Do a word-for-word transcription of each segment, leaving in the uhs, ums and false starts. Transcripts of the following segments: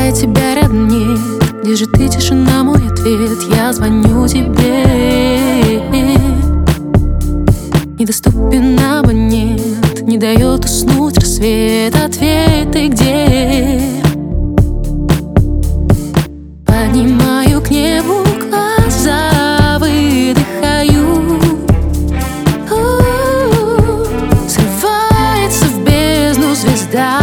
Когда я тебя рядом нет, где же ты, тишина, мой ответ? Я звоню тебе, недоступен абонент, не дает уснуть рассвет. Ответ, ты где? Поднимаю к небу глаза, выдыхаю. У-у-у. Срывается в бездну звезда.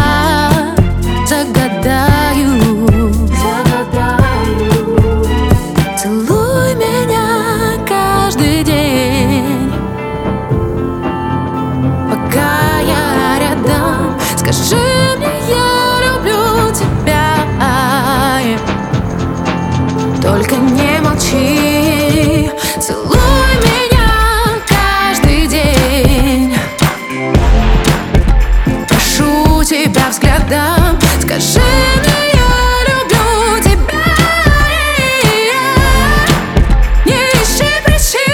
Загадаю, загадаю. Целуй меня каждый день, пока я рядом. Скажи мне, я люблю тебя. Только не молчи. Целуй меня каждый день. Прошу тебя взглядом. Скажи мне, я люблю тебя. Не ищи причин.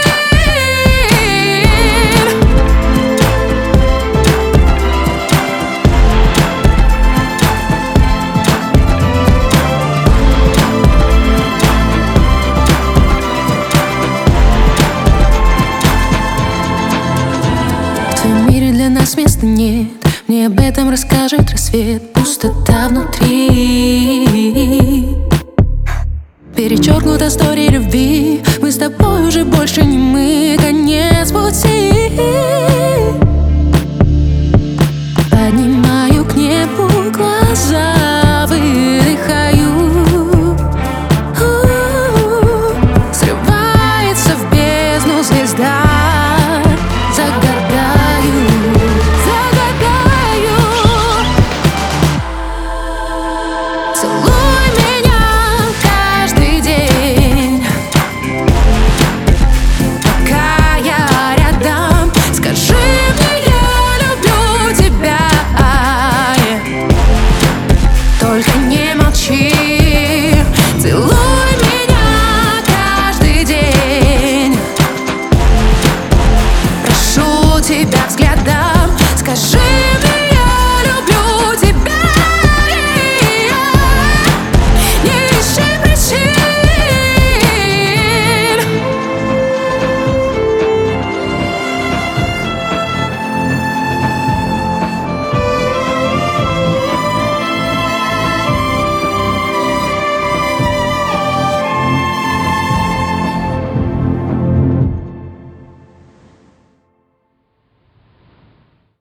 В твоем мире для нас места нет. Мне об этом расскажет рассвет. Пустота внутри, перечеркнута история любви. Мы с тобой уже больше не мы.